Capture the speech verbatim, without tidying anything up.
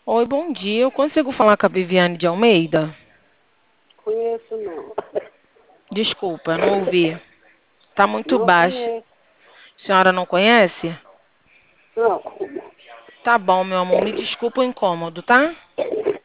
Oi, bom dia. Eu consigo falar com a Viviane de Almeida? Conheço não. Desculpa, não ouvi. Tá muito Não baixo. conheço. A senhora não conhece? Não. Tá bom, meu amor. Me desculpa o incômodo, tá?